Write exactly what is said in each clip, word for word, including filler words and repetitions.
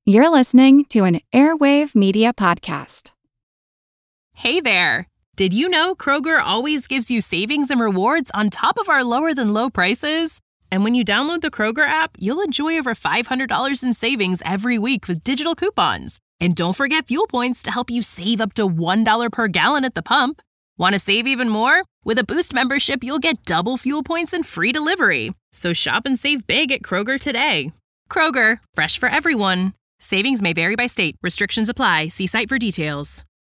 You're listening to an Airwave Media Podcast. Hey there! Did you know Kroger always gives you savings and rewards on top of our lower-than-low prices? And when you download the Kroger app, you'll enjoy over five hundred dollars in savings every week with digital coupons. And don't forget fuel points to help you save up to one dollar per gallon at the pump. Want to save even more? With a Boost membership, you'll get double fuel points and free delivery. So shop and save big at Kroger today. Kroger, fresh for everyone. Savings may vary by state. Restrictions apply. See site for details.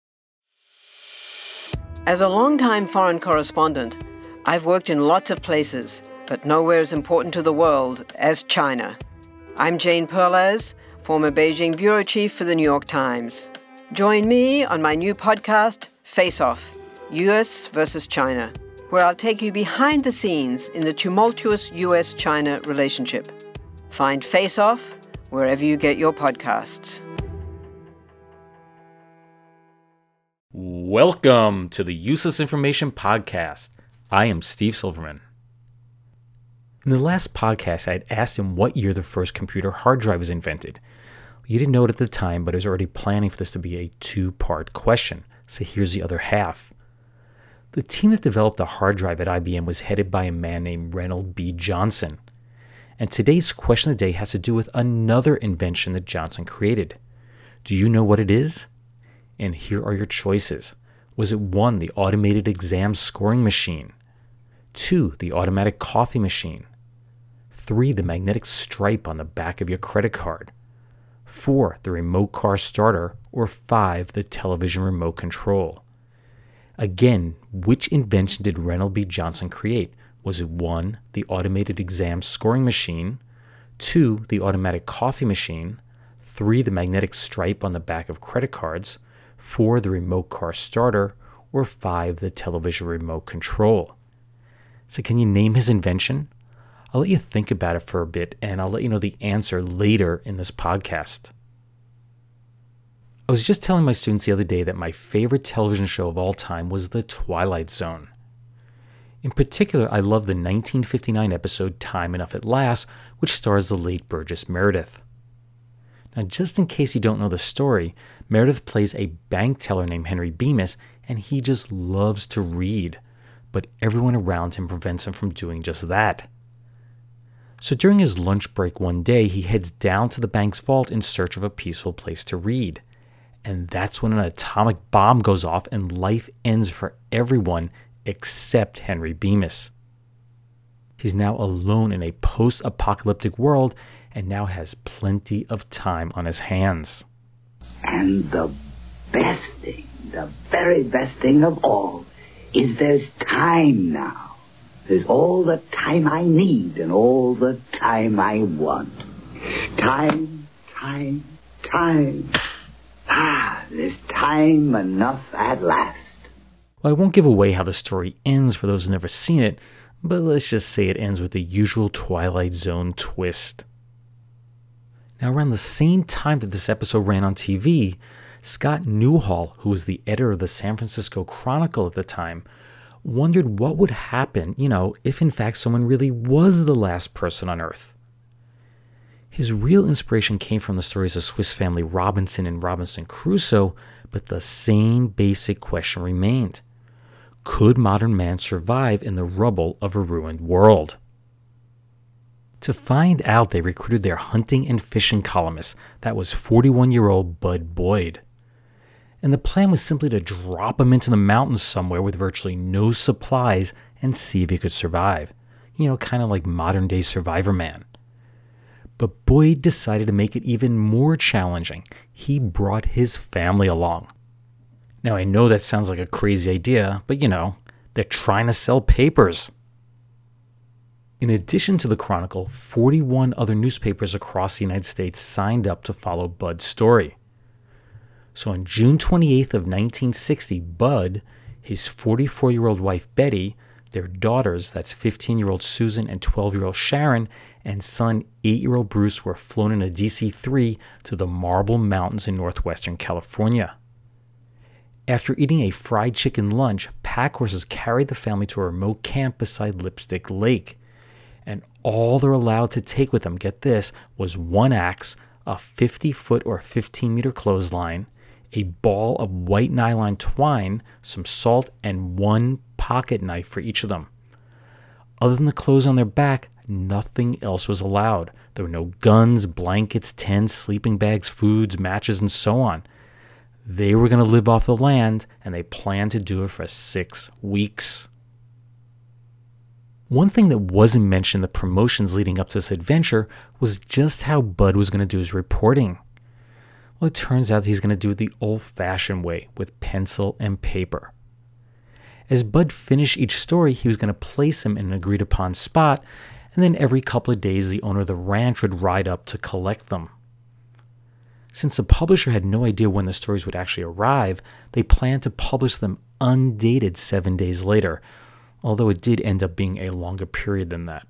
As a longtime foreign correspondent, I've worked in lots of places, but nowhere as important to the world as China. I'm Jane Perlez, former Beijing bureau chief for the New York Times. Join me on my new podcast, Face Off, U S versus China, where I'll take you behind the scenes in the tumultuous U S China relationship. Find Face Off wherever you get your podcasts. Welcome to the Useless Information Podcast. I am Steve Silverman. In the last podcast, I had asked him what year the first computer hard drive was invented. You didn't know it at the time, but I was already planning for this to be a two-part question. So here's the other half. The team that developed the hard drive at I B M was headed by a man named Reynold B. Johnson. And today's question of the day has to do with another invention that Johnson created. Do you know what it is? And here are your choices. Was it one, the automated exam scoring machine? Two, the automatic coffee machine? Three, the magnetic stripe on the back of your credit card? Four, the remote car starter? Or five, the television remote control? Again, which invention did Reynold B. Johnson create? Was it one, the automated exam scoring machine? Two, the automatic coffee machine? Three, the magnetic stripe on the back of credit cards? Four, the remote car starter? Or five, the television remote control? So can you name his invention? I'll let you think about it for a bit, and I'll let you know the answer later in this podcast. I was just telling my students the other day that my favorite television show of all time was The Twilight Zone. In particular, I love the nineteen fifty-nine episode Time Enough at Last, which stars the late Burgess Meredith. Now, just in case you don't know the story, Meredith plays a bank teller named Henry Bemis, and he just loves to read, but everyone around him prevents him from doing just that. So during his lunch break one day, he heads down to the bank's vault in search of a peaceful place to read. And that's when an atomic bomb goes off and life ends for everyone except Henry Bemis. He's now alone in a post-apocalyptic world and now has plenty of time on his hands. And the best thing, the very best thing of all, is there's time now. There's all the time I need and all the time I want. Time, time, time. Ah, there's time enough at last. Well, I won't give away how the story ends for those who've never seen it, but let's just say it ends with the usual Twilight Zone twist. Now, around the same time that this episode ran on T V, Scott Newhall, who was the editor of the San Francisco Chronicle at the time, wondered what would happen, you know, if in fact someone really was the last person on Earth. His real inspiration came from the stories of Swiss Family Robinson and Robinson Crusoe, but the same basic question remained. Could modern man survive in the rubble of a ruined world? To find out, they recruited their hunting and fishing columnist, that was forty-one-year-old Bud Boyd. And the plan was simply to drop him into the mountains somewhere with virtually no supplies and see if he could survive. You know, kind of like modern-day Survivor Man. But Boyd decided to make it even more challenging. He brought his family along. Now, I know that sounds like a crazy idea, but you know, they're trying to sell papers. In addition to the Chronicle, forty-one other newspapers across the United States signed up to follow Bud's story. So on June twenty-eighth of nineteen sixty, Bud, his forty-four-year-old wife Betty, their daughters, that's fifteen-year-old Susan and twelve-year-old Sharon, and son eight-year-old Bruce were flown in a D C three to the Marble Mountains in northwestern California. After eating a fried chicken lunch, pack horses carried the family to a remote camp beside Lipstick Lake. And all they're allowed to take with them, get this, was one axe, a fifty foot or fifteen meter clothesline, a ball of white nylon twine, some salt, and one pocket knife for each of them. Other than the clothes on their back, nothing else was allowed. There were no guns, blankets, tents, sleeping bags, foods, matches, and so on. They were going to live off the land, and they planned to do it for six weeks. One thing that wasn't mentioned in the promotions leading up to this adventure was just how Bud was going to do his reporting. Well, it turns out he's going to do it the old-fashioned way, with pencil and paper. As Bud finished each story, he was going to place them in an agreed-upon spot, and then every couple of days the owner of the ranch would ride up to collect them. Since the publisher had no idea when the stories would actually arrive, they planned to publish them undated seven days later, although it did end up being a longer period than that.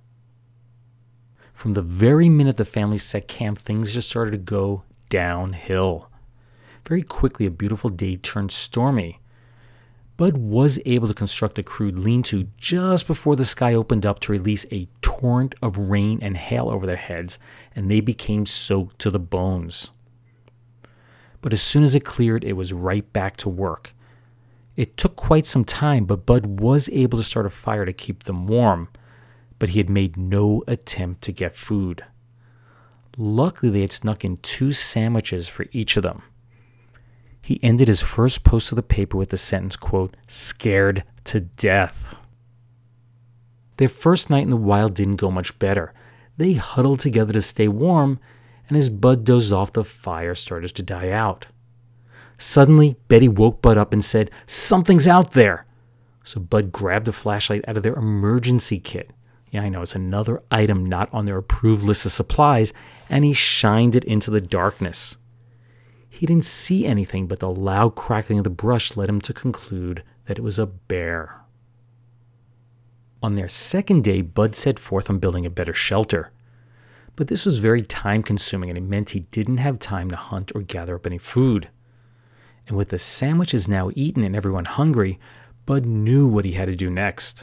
From the very minute the family set camp, things just started to go downhill. Very quickly, a beautiful day turned stormy. Bud was able to construct a crude lean-to just before the sky opened up to release a torrent of rain and hail over their heads, and they became soaked to the bones. But as soon as it cleared, it was right back to work. It took quite some time, but Bud was able to start a fire to keep them warm, but he had made no attempt to get food. Luckily, they had snuck in two sandwiches for each of them. He ended his first post of the paper with the sentence, quote, "scared to death." Their first night in the wild didn't go much better. They huddled together to stay warm, and as Bud dozed off, the fire started to die out. Suddenly, Betty woke Bud up and said, "Something's out there." So Bud grabbed a flashlight out of their emergency kit. Yeah, I know, it's another item not on their approved list of supplies, and he shined it into the darkness. He didn't see anything, but the loud crackling of the brush led him to conclude that it was a bear. On their second day, Bud set forth on building a better shelter. But this was very time-consuming, and it meant he didn't have time to hunt or gather up any food. And with the sandwiches now eaten and everyone hungry, Bud knew what he had to do next.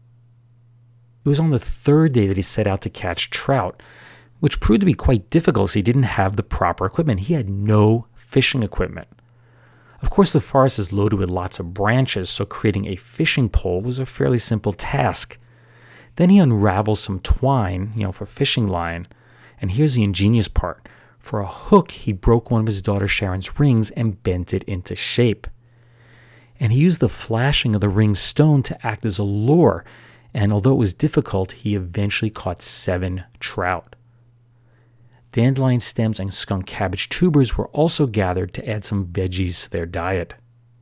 It was on the third day that he set out to catch trout, which proved to be quite difficult as he didn't have the proper equipment. He had no fishing equipment. Of course, the forest is loaded with lots of branches, so creating a fishing pole was a fairly simple task. Then he unravels some twine, you know, for fishing line, and here's the ingenious part. For a hook, he broke one of his daughter Sharon's rings and bent it into shape. And he used the flashing of the ring's stone to act as a lure, and although it was difficult, he eventually caught seven trout. Dandelion stems and skunk cabbage tubers were also gathered to add some veggies to their diet.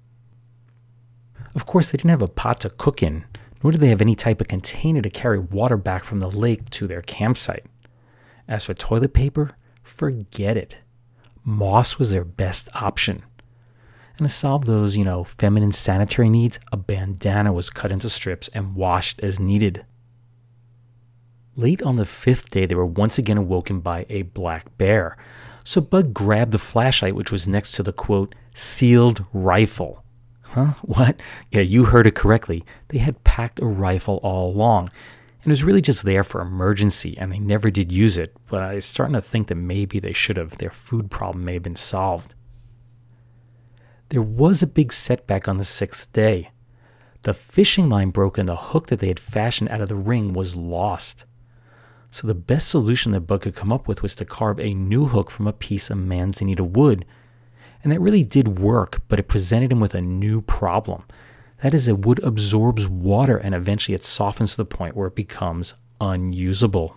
Of course, they didn't have a pot to cook in, nor did they have any type of container to carry water back from the lake to their campsite. As for toilet paper, forget it. Moss was their best option. And to solve those, you know, feminine sanitary needs, a bandana was cut into strips and washed as needed. Late on the fifth day, they were once again awoken by a black bear. So Bud grabbed the flashlight, which was next to the, quote, sealed rifle. Huh? What? Yeah, you heard it correctly. They had packed a rifle all along. And it was really just there for emergency, and they never did use it. But I was starting to think that maybe they should have. Their food problem may have been solved. There was a big setback on the sixth day. The fishing line broke and the hook that they had fashioned out of the ring was lost. So the best solution that Bud could come up with was to carve a new hook from a piece of manzanita wood. And that really did work, but it presented him with a new problem. That is, that wood absorbs water and eventually it softens to the point where it becomes unusable.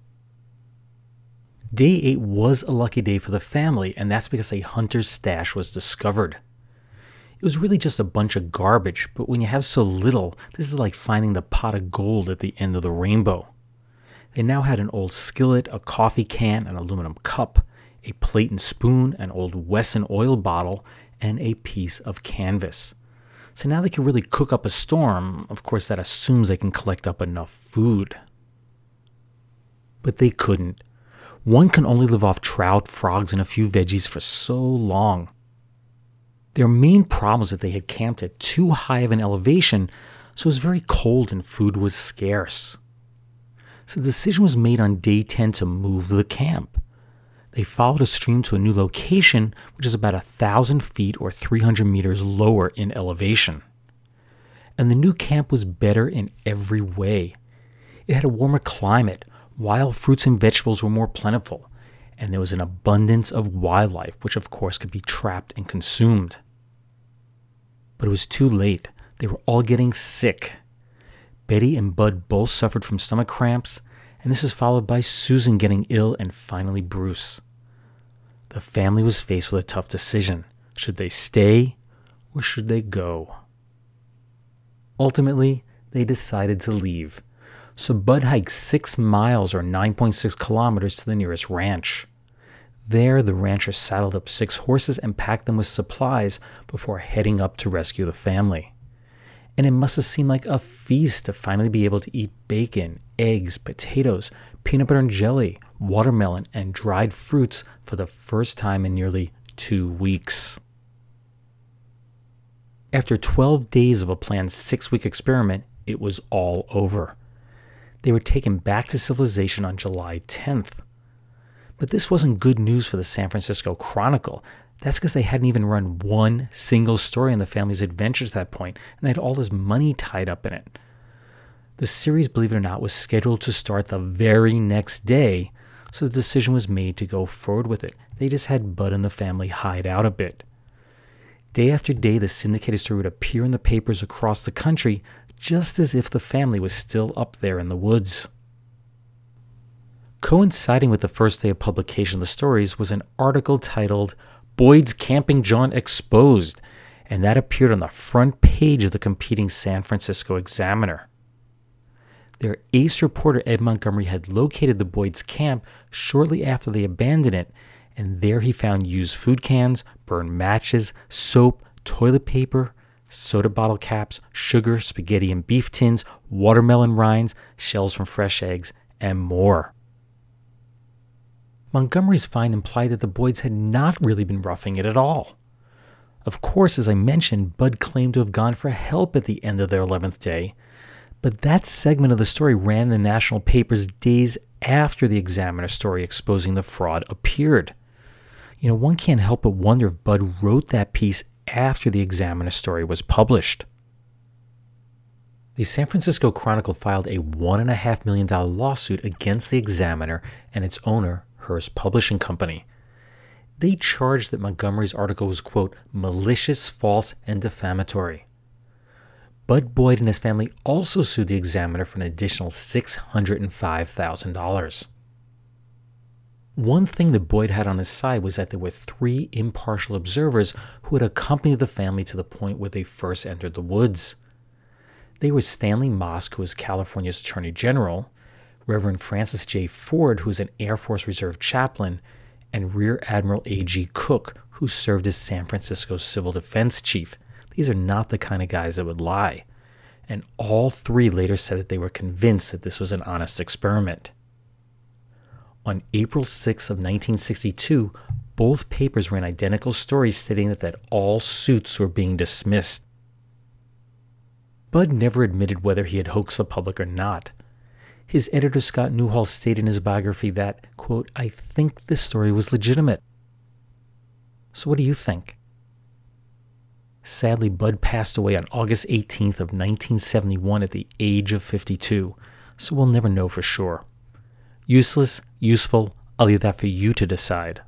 Day eight was a lucky day for the family, and that's because a hunter's stash was discovered. It was really just a bunch of garbage, but when you have so little, this is like finding the pot of gold at the end of the rainbow. They now had an old skillet, a coffee can, an aluminum cup, a plate and spoon, an old Wesson oil bottle, and a piece of canvas. So now they can really cook up a storm. Of course, that assumes they can collect up enough food. But they couldn't. One can only live off trout, frogs, and a few veggies for so long. Their main problem was that they had camped at too high of an elevation, so it was very cold and food was scarce. So the decision was made on day ten to move the camp. they followed a stream to a new location, which is about one thousand feet or three hundred meters lower in elevation. And the new camp was better in every way. It had a warmer climate, wild fruits and vegetables were more plentiful, and there was an abundance of wildlife, which of course could be trapped and consumed. But it was too late. They were all getting sick. Betty and Bud both suffered from stomach cramps, and this is followed by Susan getting ill and finally Bruce. The family was faced with a tough decision. Should they stay or should they go? Ultimately, they decided to leave. So Bud hiked six miles or nine point six kilometers to the nearest ranch. There, the rancher saddled up six horses and packed them with supplies before heading up to rescue the family. And it must have seemed like a feast to finally be able to eat bacon, eggs, potatoes, peanut butter and jelly, watermelon, and dried fruits for the first time in nearly two weeks. After twelve days of a planned six-week experiment, it was all over. They were taken back to civilization on July tenth. But this wasn't good news for the San Francisco Chronicle. That's because they hadn't even run one single story on the family's adventures at that point, and they had all this money tied up in it. The series, believe it or not, was scheduled to start the very next day, so the decision was made to go forward with it. They just had Bud and the family hide out a bit. Day after day, the syndicated story would appear in the papers across the country, just as if the family was still up there in the woods. Coinciding with the first day of publication of the stories was an article titled Boyd's Camping Jaunt Exposed, and that appeared on the front page of the competing San Francisco Examiner. Their ace reporter Ed Montgomery had located the Boyd's camp shortly after they abandoned it, and there he found used food cans, burned matches, soap, toilet paper, soda bottle caps, sugar, spaghetti and beef tins, watermelon rinds, shells from fresh eggs, and more. Montgomery's find implied that the Boyds had not really been roughing it at all. Of course, as I mentioned, Bud claimed to have gone for help at the end of their eleventh day, but that segment of the story ran in the national papers days after the Examiner story exposing the fraud appeared. You know, one can't help but wonder if Bud wrote that piece after the Examiner story was published. The San Francisco Chronicle filed a one point five million dollars lawsuit against the Examiner and its owner, Hearst Publishing Company. They charged that Montgomery's article was, quote, malicious, false, and defamatory. Bud Boyd and his family also sued the Examiner for an additional six hundred five thousand dollars. One thing that Boyd had on his side was that there were three impartial observers who had accompanied the family to the point where they first entered the woods. They were Stanley Mosk, who was California's Attorney General, Reverend Francis J. Ford, who was an Air Force Reserve chaplain, and Rear Admiral A G Cook, who served as San Francisco's Civil Defense Chief. These are not the kind of guys that would lie. And all three later said that they were convinced that this was an honest experiment. On April sixth of nineteen sixty-two, both papers ran identical stories stating that, that all suits were being dismissed. Bud never admitted whether he had hoaxed the public or not. His editor, Scott Newhall, stated in his biography that, quote, I think this story was legitimate. So what do you think? Sadly, Bud passed away on August eighteenth of nineteen seventy-one at the age of fifty-two, so we'll never know for sure. Useless, useful, I'll leave that for you to decide.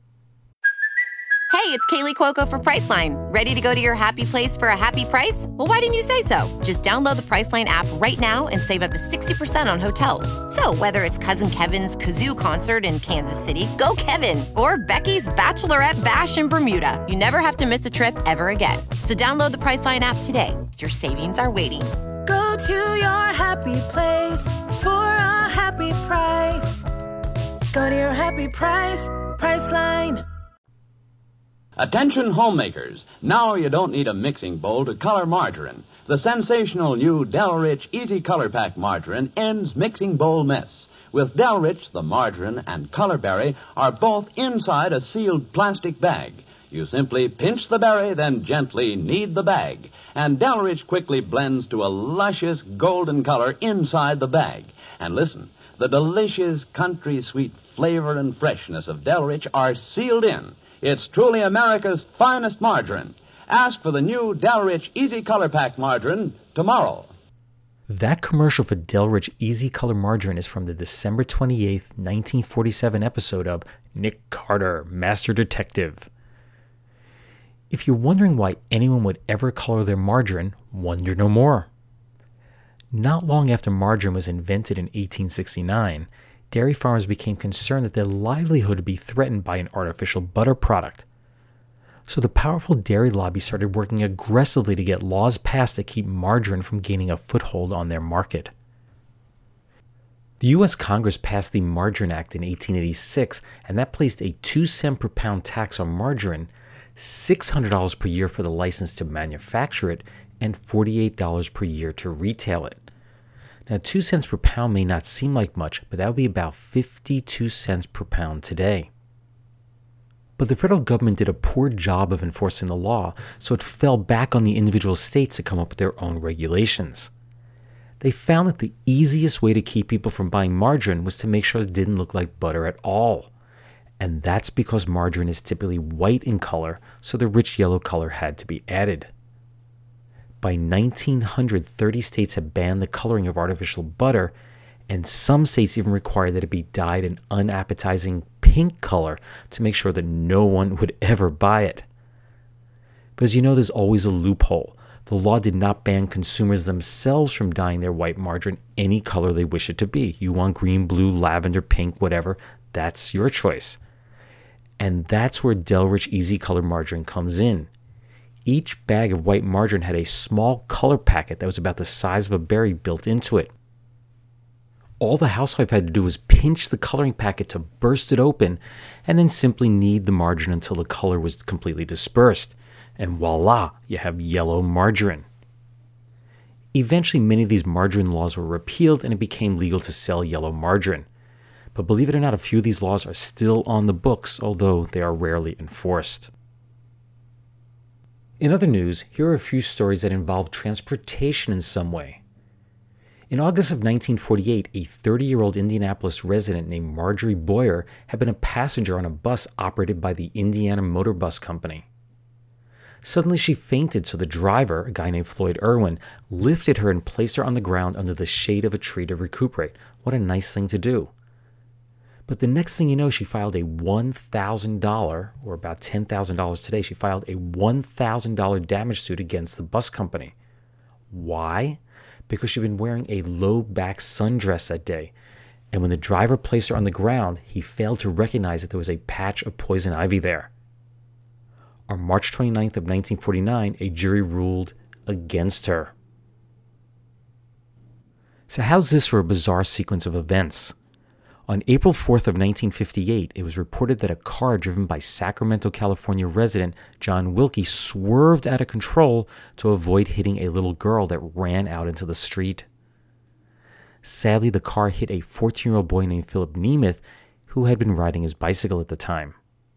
Hey, it's Kaylee Cuoco for Priceline. Ready to go to your happy place for a happy price? Well, why didn't you say so? Just download the Priceline app right now and save up to sixty percent on hotels. So whether it's Cousin Kevin's Kazoo Concert in Kansas City, go Kevin, or Becky's Bachelorette Bash in Bermuda, you never have to miss a trip ever again. So download the Priceline app today. Your savings are waiting. Go to your happy place for a happy price. Go to your happy price, Priceline. Attention homemakers, now you don't need a mixing bowl to color margarine. The sensational new Delrich Easy Color Pack margarine ends mixing bowl mess. With Delrich, the margarine and color berry are both inside a sealed plastic bag. You simply pinch the berry, then gently knead the bag. And Delrich quickly blends to a luscious golden color inside the bag. And listen, The delicious country sweet flavor and freshness of Delrich are sealed in. It's truly America's finest margarine. Ask for the new Delrich Easy Color Pack margarine tomorrow. That commercial for Delrich Easy Color Margarine is from the December twenty-eighth, nineteen forty-seven episode of Nick Carter, Master Detective. If you're wondering why anyone would ever color their margarine, wonder no more. Not long after margarine was invented in eighteen sixty-nine, dairy farmers became concerned that their livelihood would be threatened by an artificial butter product. So the powerful dairy lobby started working aggressively to get laws passed to keep margarine from gaining a foothold on their market. The U S Congress passed the Margarine Act in eighteen eighty-six, and that placed a two cent per pound tax on margarine, six hundred dollars per year for the license to manufacture it, and forty-eight dollars per year to retail it. Now, two cents per pound may not seem like much, but that would be about fifty-two cents per pound today. But the federal government did a poor job of enforcing the law, so it fell back on the individual states to come up with their own regulations. They found that the easiest way to keep people from buying margarine was to make sure it didn't look like butter at all. And that's because margarine is typically white in color, so the rich yellow color had to be added. By nineteen hundred, thirty states had banned the coloring of artificial butter, and some states even required that it be dyed an unappetizing pink color to make sure that no one would ever buy it. But as you know, there's always a loophole. The law did not ban consumers themselves from dyeing their white margarine any color they wish it to be. You want green, blue, lavender, pink, whatever, that's your choice. And that's where Delrich Easy Color Margarine comes in. Each bag of white margarine had a small color packet that was about the size of a berry built into it. All the housewife had to do was pinch the coloring packet to burst it open, and then simply knead the margarine until the color was completely dispersed. And voila, you have yellow margarine. Eventually, many of these margarine laws were repealed and it became legal to sell yellow margarine. But believe it or not, a few of these laws are still on the books, although they are rarely enforced. In other news, here are a few stories that involve transportation in some way. In August of nineteen forty-eight, a thirty-year-old Indianapolis resident named Marjorie Boyer had been a passenger on a bus operated by the Indiana Motor Bus Company. Suddenly she fainted, so the driver, a guy named Floyd Irwin, lifted her and placed her on the ground under the shade of a tree to recuperate. What a nice thing to do. But the next thing you know, she filed a one thousand dollars, or about ten thousand dollars today, she filed a one thousand dollars damage suit against the bus company. Why? Because she'd been wearing a low-back sundress that day, and when the driver placed her on the ground, he failed to recognize that there was a patch of poison ivy there. On March twenty-ninth of nineteen forty-nine, a jury ruled against her. So how's this for a bizarre sequence of events? On April fourth of nineteen fifty-eight, it was reported that a car driven by Sacramento, California resident John Wilkie swerved out of control to avoid hitting a little girl that ran out into the street. Sadly, the car hit a fourteen-year-old boy named Philip Nemeth, who had been riding his bicycle at the time.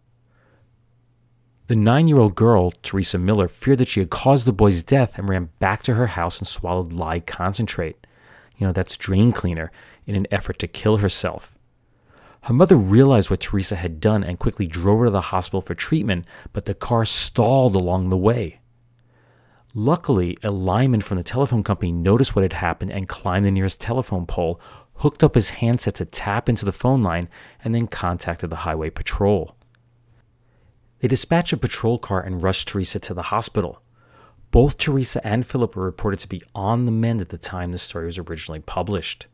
The nine-year-old girl, Teresa Miller, feared that she had caused the boy's death and ran back to her house and swallowed lye concentrate. You know, that's drain cleaner, in an effort to kill herself. Her mother realized what Teresa had done and quickly drove her to the hospital for treatment, but the car stalled along the way. Luckily, a lineman from the telephone company noticed what had happened and climbed the nearest telephone pole, hooked up his handset to tap into the phone line, and then contacted the highway patrol. They dispatched a patrol car and rushed Teresa to the hospital. Both Teresa and Philip were reported to be on the mend at the time the story was originally published.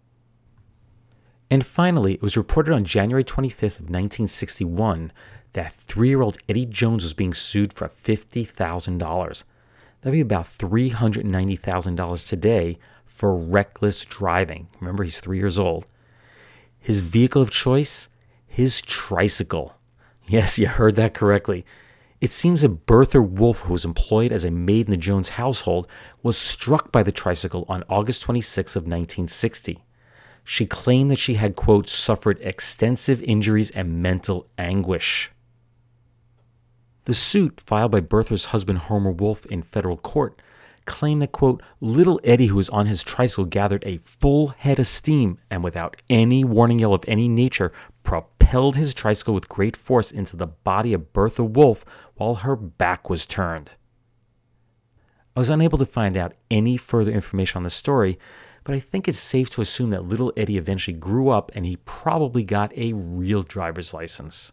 And finally, it was reported on January twenty-fifth of nineteen sixty-one that three-year-old Eddie Jones was being sued for fifty thousand dollars. That would be about three hundred ninety thousand dollars today for reckless driving. Remember, he's three years old. His vehicle of choice? His tricycle. Yes, you heard that correctly. It seems that Bertha Wolf, who was employed as a maid in the Jones household, was struck by the tricycle on August twenty-sixth of nineteen sixty. She claimed that she had, quote, suffered extensive injuries and mental anguish. The suit, filed by Bertha's husband Homer Wolf in federal court, claimed that, quote, little Eddie, who was on his tricycle, gathered a full head of steam and without any warning yell of any nature, propelled his tricycle with great force into the body of Bertha Wolf while her back was turned. I was unable to find out any further information on the story, but I think it's safe to assume that little Eddie eventually grew up and he probably got a real driver's license.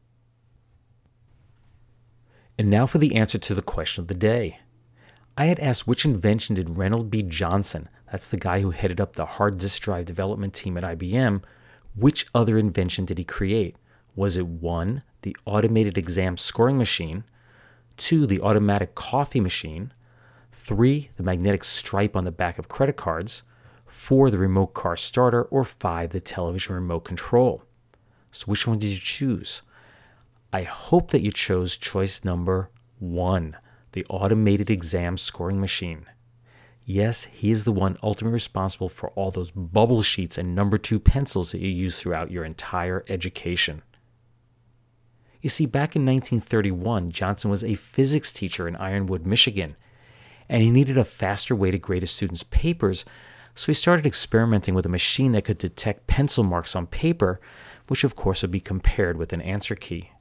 And now for the answer to the question of the day. I had asked which invention did Reynold B. Johnson, that's the guy who headed up the hard disk drive development team at I B M, which other invention did he create? Was it one, the automated exam scoring machine, two, the automatic coffee machine, three, the magnetic stripe on the back of credit cards, four, the remote car starter, or five, the television remote control? So which one did you choose? I hope that you chose choice number one, the automated exam scoring machine. Yes, he is the one ultimately responsible for all those bubble sheets and number two pencils that you use throughout your entire education. You see, back in nineteen thirty-one, Johnson was a physics teacher in Ironwood, Michigan, and he needed a faster way to grade his students' papers, so he started experimenting with a machine that could detect pencil marks on paper, which of course would be compared with an answer key.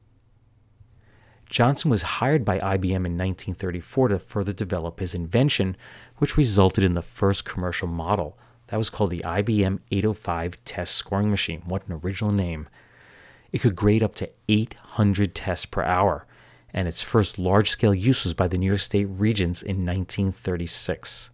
Johnson was hired by I B M in nineteen thirty-four to further develop his invention, which resulted in the first commercial model. That was called the I B M eight oh five test scoring machine. What an original name. It could grade up to eight hundred tests per hour, and its first large-scale use was by the New York State Regents in nineteen thirty-six.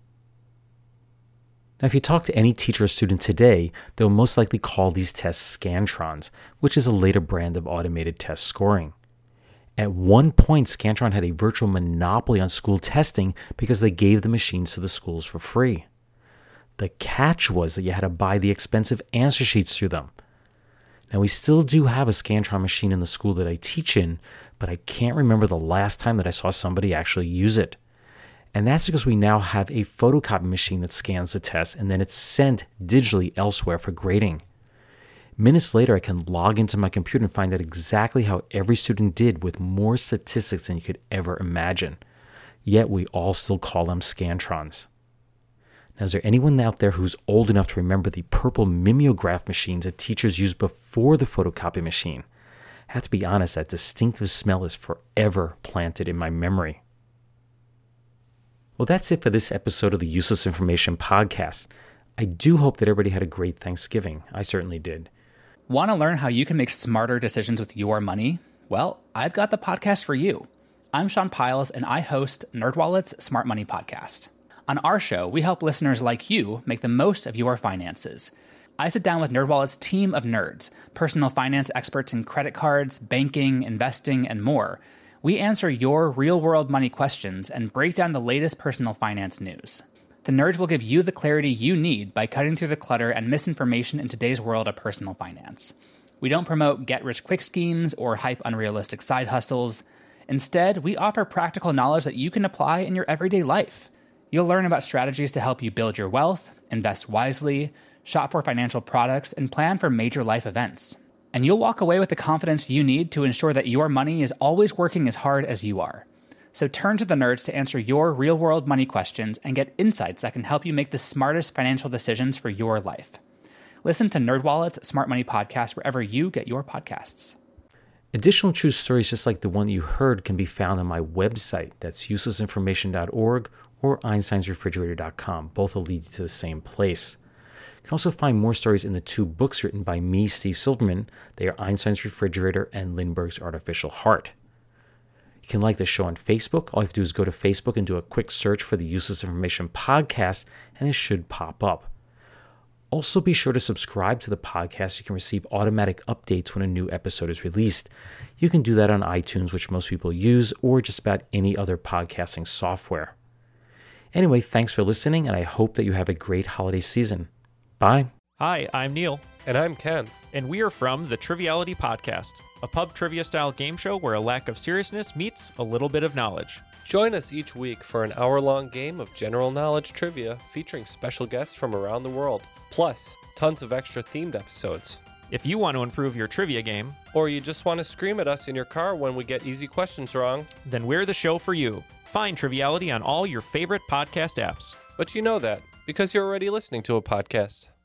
Now, if you talk to any teacher or student today, they'll most likely call these tests Scantrons, which is a later brand of automated test scoring. At one point, Scantron had a virtual monopoly on school testing because they gave the machines to the schools for free. The catch was that you had to buy the expensive answer sheets through them. Now, we still do have a Scantron machine in the school that I teach in, but I can't remember the last time that I saw somebody actually use it. And that's because we now have a photocopy machine that scans the test and then it's sent digitally elsewhere for grading. Minutes later, I can log into my computer and find out exactly how every student did with more statistics than you could ever imagine. Yet we all still call them Scantrons. Now, is there anyone out there who's old enough to remember the purple mimeograph machines that teachers used before the photocopy machine? I have to be honest, that distinctive smell is forever planted in my memory. Well, that's it for this episode of the Useless Information Podcast. I do hope that everybody had a great Thanksgiving. I certainly did. Want to learn how you can make smarter decisions with your money? Well, I've got the podcast for you. I'm Sean Piles, and I host NerdWallet's Smart Money Podcast. On our show, we help listeners like you make the most of your finances. I sit down with NerdWallet's team of nerds, personal finance experts in credit cards, banking, investing, and more. We answer your real-world money questions and break down the latest personal finance news. The nerds will give you the clarity you need by cutting through the clutter and misinformation in today's world of personal finance. We don't promote get-rich-quick schemes or hype unrealistic side hustles. Instead, we offer practical knowledge that you can apply in your everyday life. You'll learn about strategies to help you build your wealth, invest wisely, shop for financial products, and plan for major life events. And you'll walk away with the confidence you need to ensure that your money is always working as hard as you are. So turn to the nerds to answer your real-world money questions and get insights that can help you make the smartest financial decisions for your life. Listen to NerdWallet's Smart Money Podcast wherever you get your podcasts. Additional true stories just like the one you heard can be found on my website. That's useless information dot org or einsteins refrigerator dot com. Both will lead you to the same place. You can also find more stories in the two books written by me, Steve Silverman. They are Einstein's Refrigerator and Lindbergh's Artificial Heart. You can like the show on Facebook. All you have to do is go to Facebook and do a quick search for the Useless Information Podcast, and it should pop up. Also, be sure to subscribe to the podcast. You can receive automatic updates when a new episode is released. You can do that on iTunes, which most people use, or just about any other podcasting software. Anyway, thanks for listening, and I hope that you have a great holiday season. Bye. Hi, I'm Neil. And I'm Ken. And we are from the Triviality Podcast, a pub trivia-style game show where a lack of seriousness meets a little bit of knowledge. Join us each week for an hour-long game of general knowledge trivia featuring special guests from around the world, plus tons of extra themed episodes. If you want to improve your trivia game, or you just want to scream at us in your car when we get easy questions wrong, then we're the show for you. Find Triviality on all your favorite podcast apps. But you know that because you're already listening to a podcast.